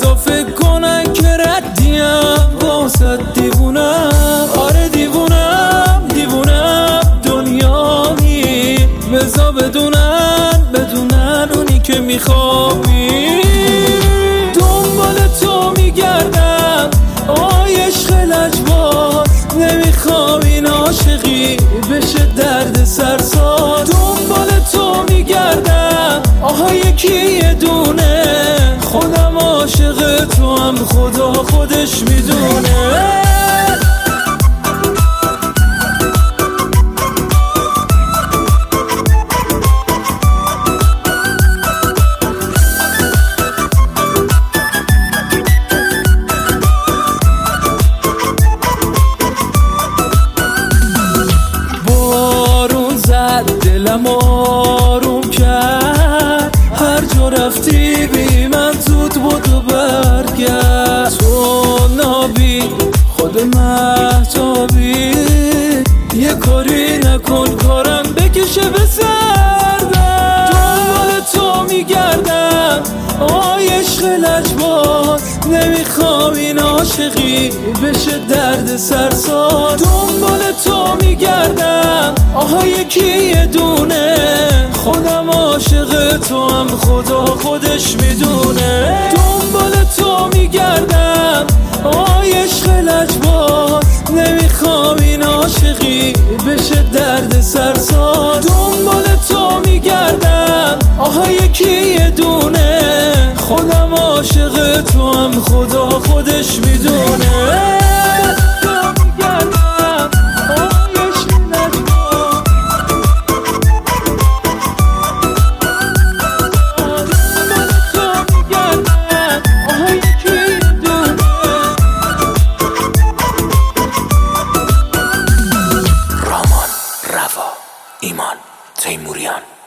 فردا فکر کنن که ردیم واسه دیوونم. آره دیوونم دنیایی بزا بدونن اونی که میخوابی. دنبال تو میگردم آی عشق لجباز، نمیخوام این عاشقی بشه درد سرساز. دنبال تو میگردم آها یکی یه دونه، خودم عاشق تو هم خدا خودش میدونه. دلم آروم کرد، هر جا رفتی بی من زود بود و برگرد. تو نابی خود مهتابی، یه کاری نکن کارم بکشه به سردم. دنبال تو میگردم آی عشق لجباز، نمیخوام این عاشقی بشه درد سرساز. دنبال تو میگردم آها یکی یه دونه، خودم عاشق تو هم خدا خودش میدونه. دنبال تو میگردم آی عشق لجباز، نمیخوام این عاشقی بشه درد سرساز. دنبال تو میگردم آها یکی یه دونه، خودم عاشق تو هم خدا خودش میدونه. ایمان تیموریان.